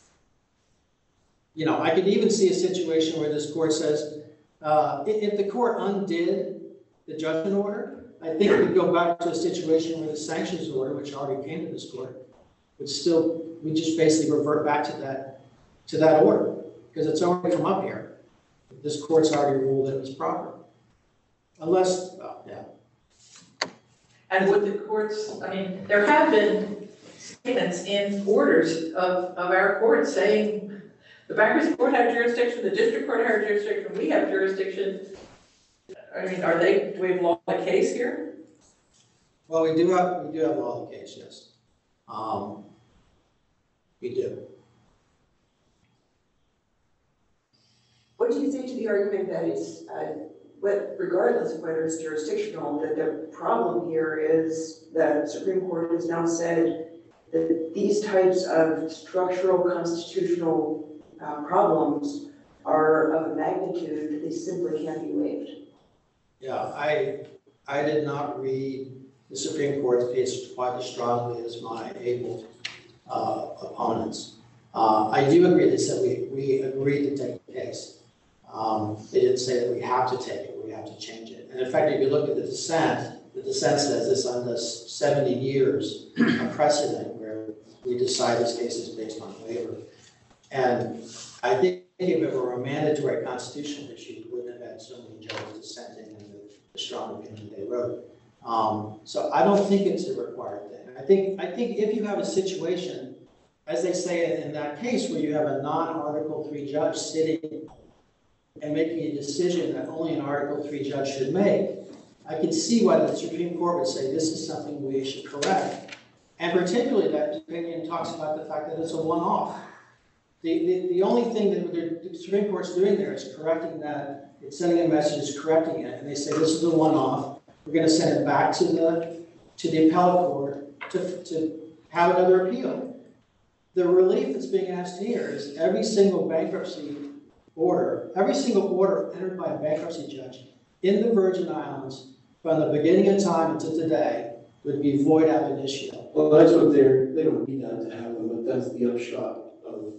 you know, I could even see a situation where this court says, uh, if, if the court undid the judgment order, I think we'd go back to a situation where the sanctions order, which already came to this court, would still, we just basically revert back to that, to that order, because it's already come up here. This court's already ruled that it was proper. Unless, oh, yeah. And would the courts, I mean, there have been statements in orders of, of our court saying the bankruptcy court had jurisdiction, the district court had jurisdiction, we have jurisdiction. I mean, are they, do we have law of the case here? Well, we do have, we do have law of the case, yes. Um, we do. What do you think to the argument that it's, uh, what, regardless of whether it's jurisdictional, that the problem here is that the Supreme Court has now said that these types of structural constitutional uh, problems are of a magnitude that they simply can't be waived? Yeah, I, I did not read the Supreme Court's case quite as strongly as my able uh, opponents. Uh, I do agree, they said we, we agreed to take the case. Um, they didn't say that we have to take it, we have to change it. And in fact, if you look at the dissent, the dissent says this on this seventy years of precedent where we decide these cases based on waiver. And I think if it were a mandatory constitutional issue, we wouldn't have had so many judges dissenting in the, the strong opinion they wrote. Um, so I don't think it's a required thing. I think, I think if you have a situation, as they say in that case, where you have a non-Article three judge sitting and making a decision that only an Article three judge should make, I can see why the Supreme Court would say this is something we should correct. And particularly that opinion talks about the fact that it's a one-off. The, the, the only thing that the Supreme Court's doing there is correcting that, it's sending a message, it's correcting it, and they say this is a one-off. We're going to send it back to the to the appellate court to, to have another appeal. The relief that's being asked here is every single bankruptcy order, every single order entered by a bankruptcy judge in the Virgin Islands from the beginning of time until today would be void ab initio. Well, that's what they're, they don't need that to happen, but that's the upshot of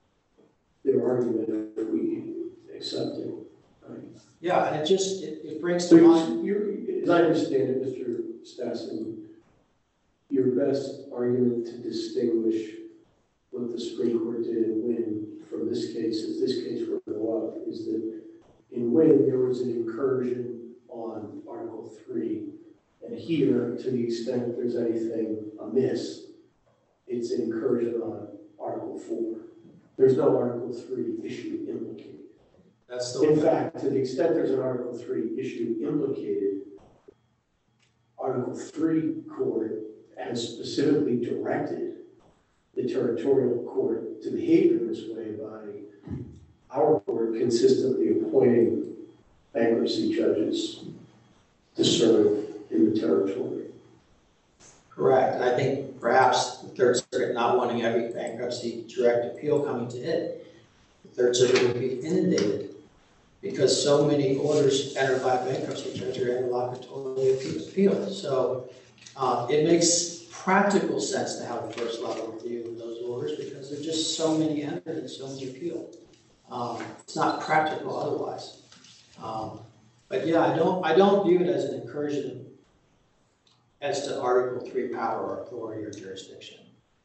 their argument if we accept it. Right? Yeah, and it just, it, it brings So to mind. you're, as I understand it, Mister Stassen, your best argument to distinguish what the Supreme Court did in Wynn from this case, if this case were to go up, is that in Wynn there was an incursion on Article three, and here, to the extent there's anything amiss, it's an incursion on Article four. There's no Article three issue implicated. That's the In fact, to the extent there's an Article three issue implicated, Article three court has specifically directed the territorial court to behave in this way by our court consistently appointing bankruptcy judges to serve in the territory. Correct. And I think perhaps the Third Circuit not wanting every bankruptcy direct appeal coming to it, the Third Circuit would be inundated because so many orders entered by a bankruptcy judge are interlocutorily appealed. So uh, it makes practical sense to have a first level review of those orders because there's just so many entered and so many appealed. Um, it's not practical otherwise. Um, but yeah, I don't I don't view it as an incursion as to Article three power or authority or jurisdiction.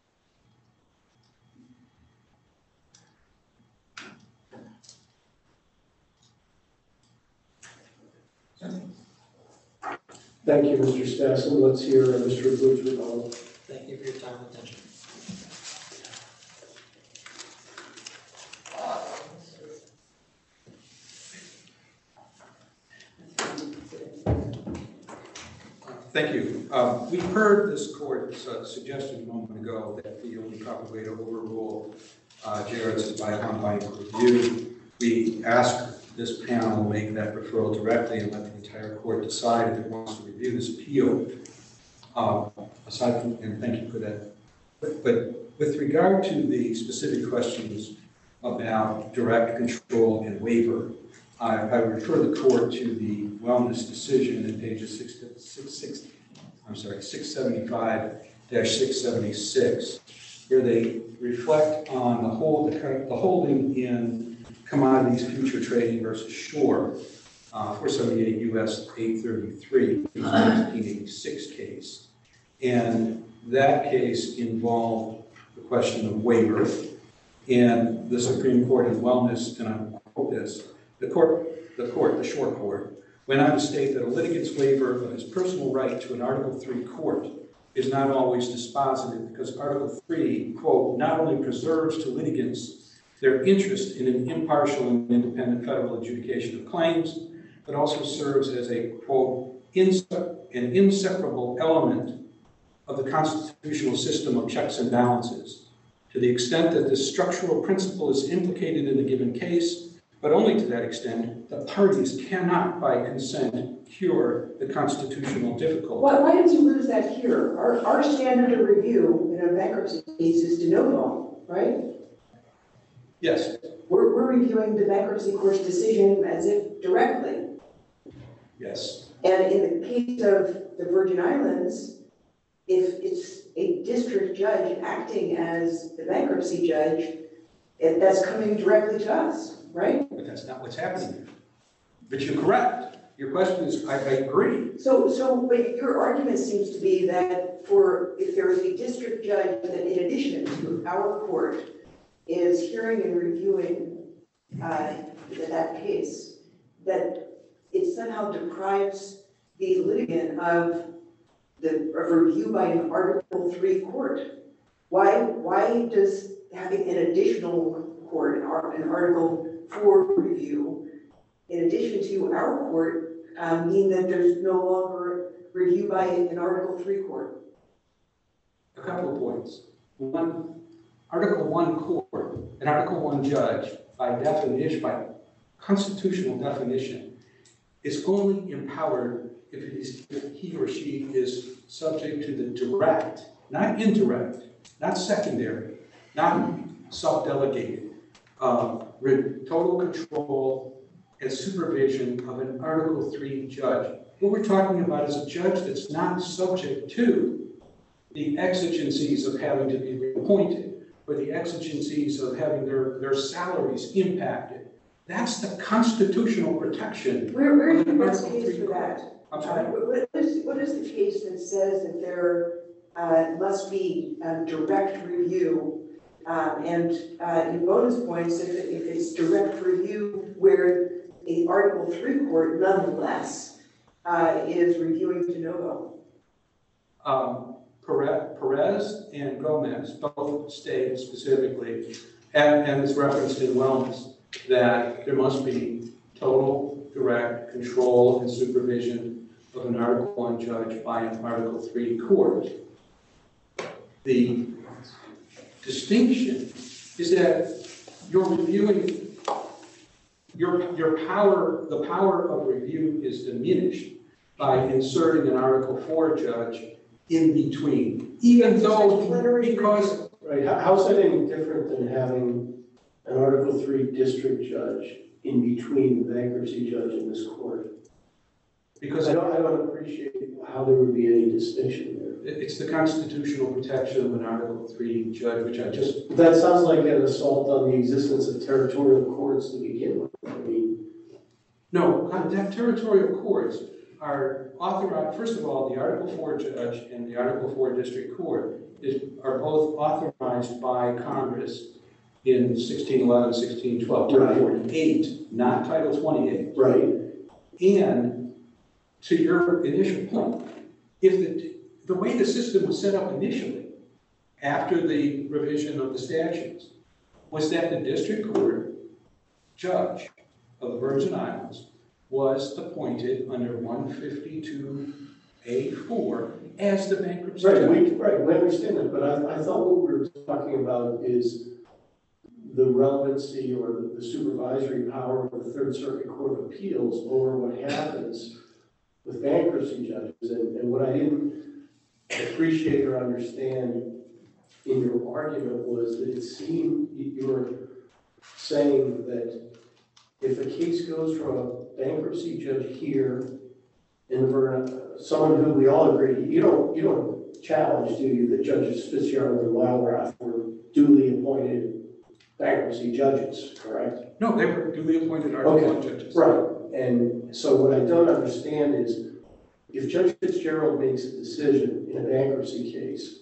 Thank you, Mister Stassen. Let's hear uh, Mister Boudreaux. Thank you for your time and attention. Thank you. Um, we heard this court's uh, suggestion a moment ago that the only proper way to overrule uh, Jarrett's is by on-bank review. We ask this panel make that referral directly and let the entire court decide if it wants to review this appeal. Uh, aside from, and thank you for that. But, but with regard to the specific questions about direct control and waiver, I, I refer the court to the wellness decision in pages six, six, six, I'm sorry, six seventy-five dash six seventy-six, where they reflect on the whole, the, the holding in Commodities Future Trading versus Shore, uh, four seventy-eight U S eight thirty-three, which was a nineteen eighty-six case. And that case involved the question of waiver, and the Supreme Court in wellness, and I quote this, The court, the court, the short court, went on to state that a litigant's waiver of his personal right to an Article three court is not always dispositive because Article three, quote, not only preserves to litigants their interest in an impartial and independent federal adjudication of claims, but also serves as a, quote, inse- an inseparable element of the constitutional system of checks and balances. To the extent that this structural principle is implicated in a given case, but only to that extent, the parties cannot, by consent, cure the constitutional difficulty. Why, why did you lose that here? Our, our standard of review in a bankruptcy case is de novo, right? Yes. We're, we're reviewing the bankruptcy court's decision as if directly. Yes. And in the case of the Virgin Islands, if it's a district judge acting as the bankruptcy judge, it, that's coming directly to us, right? But that's not what's happening here. But you're correct. Your question is, I, I agree. So, so, but your argument seems to be that for, if there is a district judge that in addition to our court is hearing and reviewing uh, that case, that it somehow deprives the litigant of the of review by an Article three court. Why, why does having an additional court, an Article four review, in addition to our court, uh, mean that there's no longer review by an Article three court? A couple of points. One, Article one court, an Article one judge, by definition, by constitutional definition, is only empowered if, it is, if he or she is subject to the direct, not indirect, not secondary, not self-delegated, uh, total control and supervision of an Article three judge. What we're talking about is a judge that's not subject to the exigencies of having to be reappointed or the exigencies of having their, their salaries impacted. That's the constitutional protection. Where, where is of the an best Article case three for court. that? I'm sorry? Uh, what is, what is the case that says that there uh, must be um, direct review? Um, and uh, in bonus points, if, it, if it's direct review where a Article three court nonetheless uh, is reviewing de novo. Um, Perez and Gomez both state specifically, and, and it's referenced in wellness, that there must be total, direct control and supervision of an Article one judge by an Article three court. The distinction is that you're reviewing, your, your power, the power of review is diminished by inserting an Article four judge in between, even though, because, Right, how, how's that any different than having an Article three district judge in between the bankruptcy judge and this court? because I don't, I don't appreciate how there would be any distinction there. it's the constitutional protection of an Article three judge, which I just, But that sounds like an assault on the existence of territorial courts to begin with. I mean, no, that territorial courts are authorized, first of all, the Article four judge and the Article four district court is, are both authorized by Congress in sixteen eleven, sixteen twelve, Title Right. forty-eight, not Title twenty-eight. right, And to your initial point, if the, the way the system was set up initially, after the revision of the statutes, was that the district court judge of the Virgin Islands was appointed under one fifty-two A four as the bankruptcy right, judge. we, right, we understand that, but I, I thought what we were talking about is the relevancy or the, the supervisory power of the Third Circuit Court of Appeals over what happens with bankruptcy judges. And, and what I didn't appreciate or understand in your argument was that it seemed you you were saying that if a case goes from a bankruptcy judge here in the Virgin, someone who we all agree, you don't, you don't challenge, do you, that Judges Fitzgerald and Wildroth were duly appointed bankruptcy judges, correct? No, they were duly appointed Article Okay. one judges. Right, and so what I don't understand is, if Judge Fitzgerald makes a decision in a bankruptcy case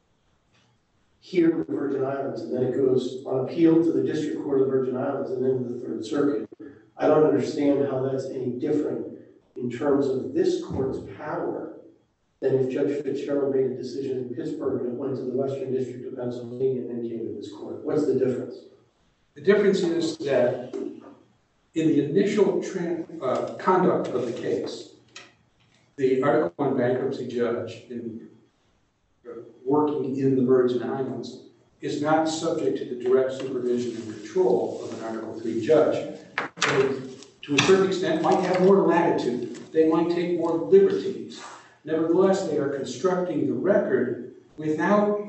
here in the Virgin Islands, and then it goes on appeal to the District Court of the Virgin Islands and then to the Third Circuit, I don't understand how that's any different in terms of this court's power than if Judge Fitzgerald made a decision in Pittsburgh and it went to the Western District of Pennsylvania and then came to this court. What's the difference? The difference is that in the initial tran- uh, conduct of the case, the Article one bankruptcy judge in uh, working in the Virgin Islands is not subject to the direct supervision and control of an Article three judge. They, to a certain extent, might have more latitude. They might take more liberties. Nevertheless, they are constructing the record without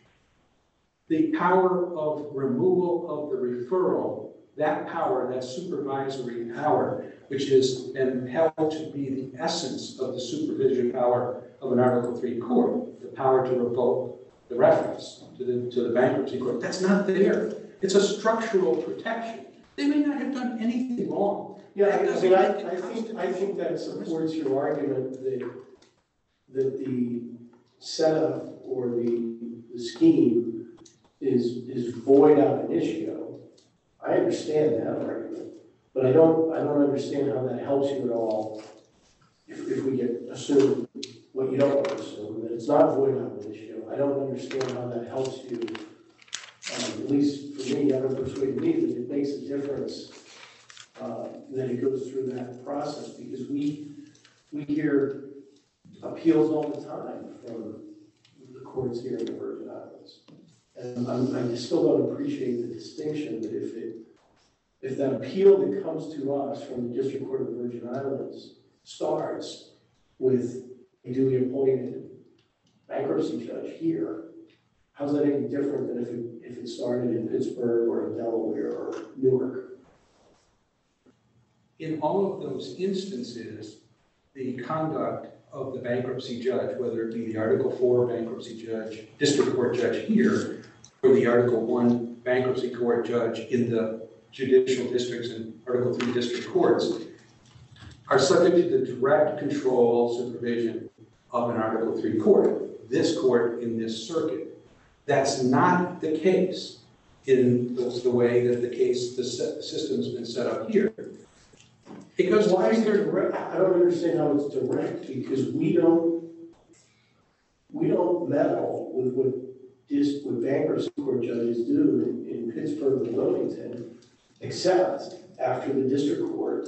the power of removal of the referral, that power, that supervisory power, which has been held to be the essence of the supervision power of an Article three court, the power to revoke the reference to the, to the bankruptcy court. That's not there. It's a structural protection. They may not have done anything wrong. Yeah, That I doesn't mean, I, make it I think, I think that supports your argument that, that the setup or the, the scheme is, is void ab initio. I understand that argument, but I don't, I don't understand how that helps you at all if, if we get assume what you don't want to assume, that it's not void ab initio. I don't understand how that helps you, um, at least for me, I don't persuade me that it makes a difference uh, that it goes through that process, because we, we hear appeals all the time from the courts here in the Virgin Islands. And I'm, I just still don't appreciate the distinction that if it, if that appeal that comes to us from the District Court of the Virgin Islands starts with a duly appointed bankruptcy judge here, how's that any different than if it, if it started in Pittsburgh or in Delaware or Newark? In all of those instances, the conduct of the bankruptcy judge, whether it be the Article four bankruptcy judge, district court judge here, or the Article one bankruptcy court judge in the judicial districts and Article three district courts, are subject to the direct control supervision of an Article three court, this court in this circuit. That's not the case in the, the way that the case, the, set, the system's been set up here. Because Why is there direct? I don't understand how it's direct, because we don't, we don't meddle with what dis, what bankruptcy court judges do in, in Pittsburgh and Wilmington, except after the district court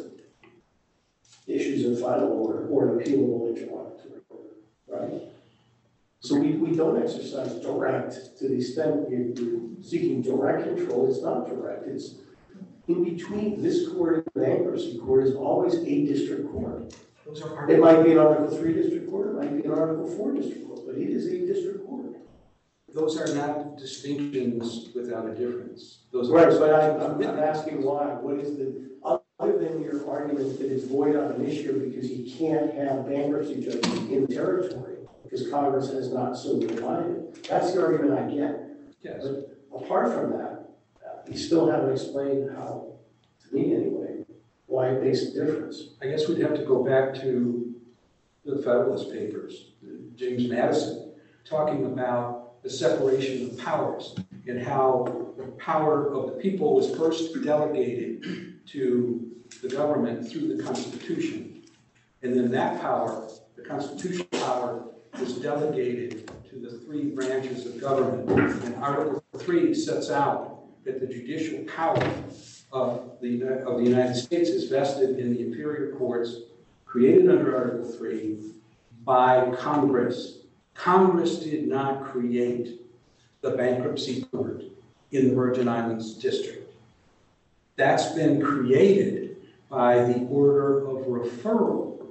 issues a final order or an appealable interlocutory order, right? So we, we don't exercise direct to the extent you're you're seeking direct control. It's not direct. It's in between. This court and the bankruptcy court is always a district court. Those are It might be an Article three district court, it might be an Article four district court, but it is a district court. Those are not distinctions without a difference. Those are Right, but I, I'm I'm asking why. What is the, other than your argument that it's void on an issue because you can't have bankruptcy judges in territory because Congress has not so defined it. That's the argument I get. Yes. But apart from that, uh, you still haven't explained how, to me anyway, why it makes a difference. I guess we'd have to go back to the Federalist Papers, James Madison, talking about the separation of powers and how the power of the people was first delegated to the government through the Constitution. And then that power, the constitutional power, was delegated to the three branches of government. And Article three sets out that the judicial power of the, of the United States is vested in the inferior courts created under Article three by Congress. Congress did not create the bankruptcy court in the Virgin Islands District. That's been created by the order of referral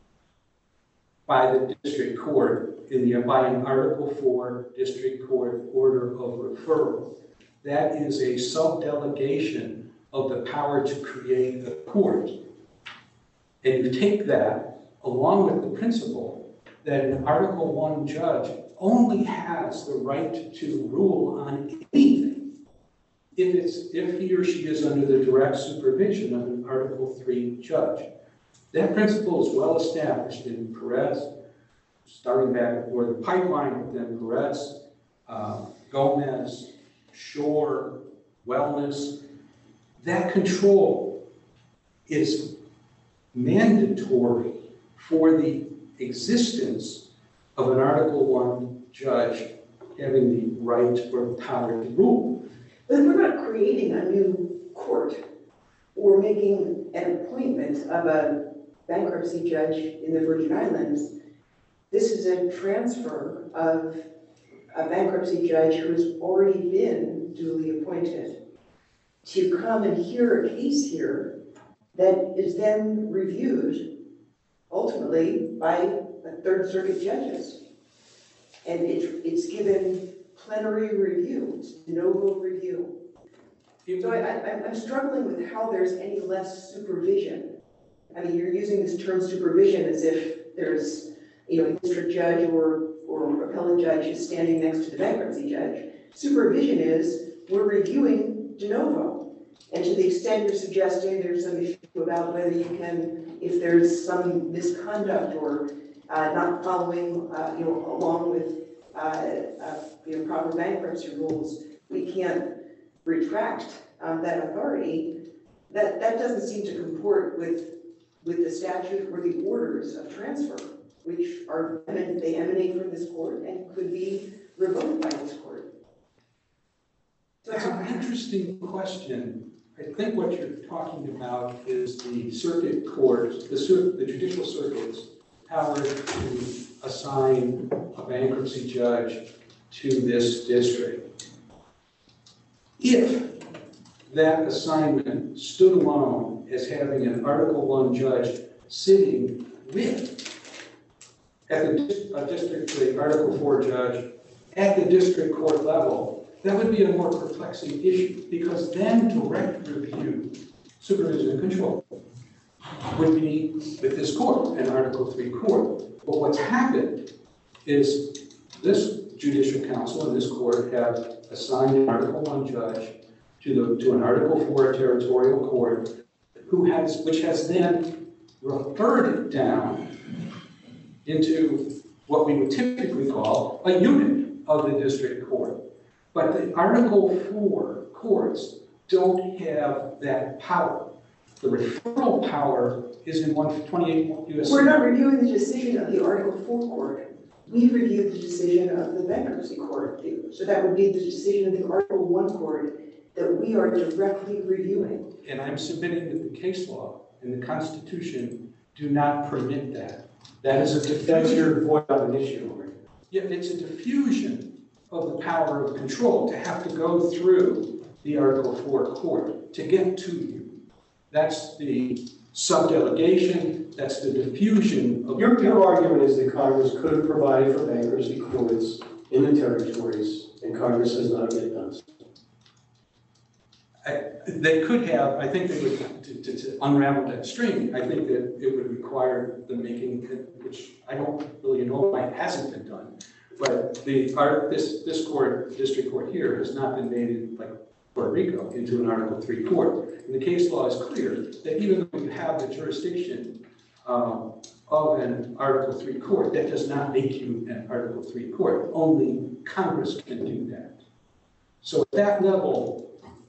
by the district court in the, by an Article four district court order of referral. That is a sub-delegation of the power to create a court. And you take that along with the principle that an Article one judge only has the right to rule on anything if it's if he or she is under the direct supervision of an Article three judge. That principle is well established in Perez, starting back or the pipeline within Perez, uh, Gomez, Shore, Wellness. That control is mandatory for the existence of an Article one judge having the right or the power to rule. But we're not creating a new court or making an appointment of a bankruptcy judge in the Virgin Islands. This is a transfer of a bankruptcy judge who has already been duly appointed to come and hear a case here that is then reviewed ultimately by Third Circuit judges. And it, it's given plenary review, it's de novo review. So I, I, I'm struggling with how there's any less supervision. I mean, you're using this term supervision as if there's, you know, a district judge or, or appellate judge is standing next to the bankruptcy judge. Supervision is, we're reviewing de novo. And to the extent you're suggesting there's some issue about whether you can, if there's some misconduct or uh, not following, uh, you know, along with uh, uh, you know, proper bankruptcy rules, we can't retract um, that authority. That that doesn't seem to comport with with the statute or the orders of transfer, which are they emanate from this court and could be revoked by this court. So That's an interesting question. I think what you're talking about is the circuit court, the, cir the judicial circuit's power to assign a bankruptcy judge to this district. If that assignment stood alone as having an Article one judge sitting with, at the uh, district, the Article four judge, at the district court level, that would be a more perplexing issue, because then direct review, supervision and control would be with this court, an Article three court. But what's happened is this judicial council and this court have assigned an Article one judge to, the, to an Article four territorial court, who has, which has then referred it down into what we would typically call a unit of the district court. But the Article four courts don't have that power. The referral power is in one twenty-eight U S C. we're not reviewing the decision of the Article four court. We reviewed the decision of the bankruptcy court. So that would be the decision of the Article one court that we are directly reviewing. And I'm submitting that the case law and the Constitution do not permit that. That is a That's your void on an issue. Yeah, it's a diffusion of the power of control to have to go through the Article four court to get to you. That's the subdelegation, that's the diffusion of. Your, your argument is that Congress could have provided for bankruptcy courts in the territories, and Congress has not yet done so. I, they could have, I think they would, to, to, to unravel that string, I think that it would require the making, which I don't really know why it hasn't been done. But the, our, this, this court, district court here, has not been made, like Puerto Rico, into an Article three court. And the case law is clear that even though you have the jurisdiction um, of an Article three court, that does not make you an Article three court. Only Congress can do that. So at that level,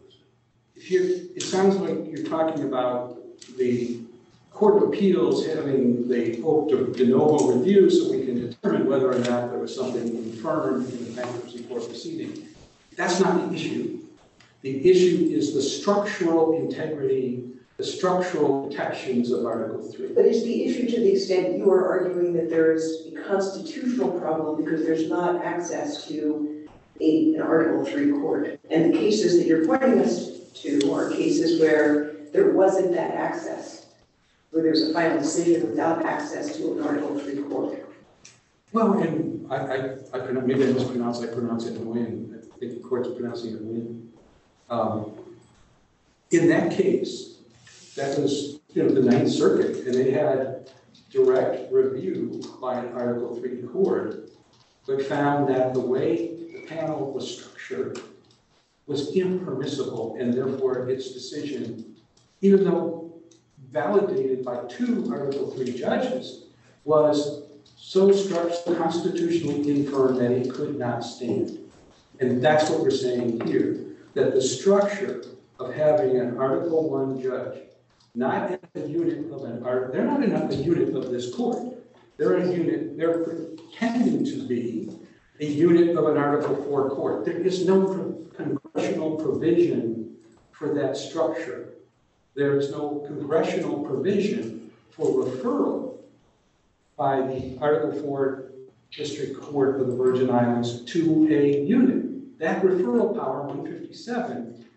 if you're, it sounds like you're talking about the Court of Appeals having the de novo review so we can determine whether or not there was something infirm in the bankruptcy court proceeding. That's not the issue. The issue is the structural integrity, the structural protections of Article three. But is the issue to the extent you are arguing that there is a constitutional problem because there's not access to a, an Article three court? And the cases that you're pointing us to are cases where there wasn't that access, where there's a final decision without access to an Article three court. Well, and I, I, I pronounce, maybe I mispronounce, I pronounce it Nguyen. I think the court's pronouncing it Nguyen. Um, in that case, that was, you know, the Ninth Circuit, and they had direct review by an Article three court, but found that the way the panel was structured was impermissible, and therefore its decision, even though validated by two Article three judges, was so structured, constitutionally infirm that it could not stand. And that's what we're saying here, that the structure of having an Article one judge, not a unit of an art, they're not a unit of this court. They're a unit, they're pretending to be a unit of an Article four court. There is no congressional provision for that structure. There is no congressional provision for referral by the Article four District Court of the Virgin Islands to a unit. That referral power, one fifty-seven,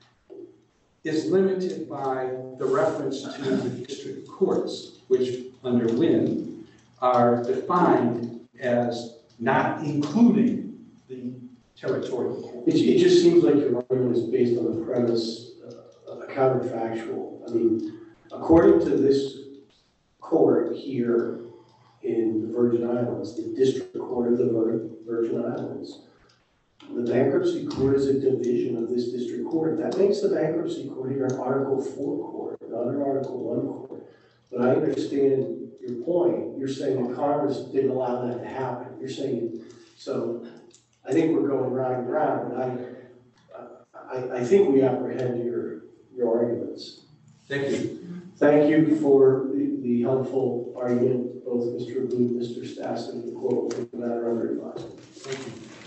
is limited by the reference to the district courts, which under Wynne are defined as not including the territorial court. It, it just seems like your argument is based on the premise uh, of a counterfactual. I mean, according to this court here in the Virgin Islands, the District Court of the Vir Virgin Islands, the bankruptcy court is a division of this district court. That makes the bankruptcy court here an Article four court, not an Article one court. But I understand your point. You're saying that Congress didn't allow that to happen. You're saying, so I think we're going round and round, but I, I, I think we apprehend your, your arguments. Thank you. Thank you for the, the helpful argument, both Mister Booth, Mister Stassen. The court will take the matter under advisement. Thank you.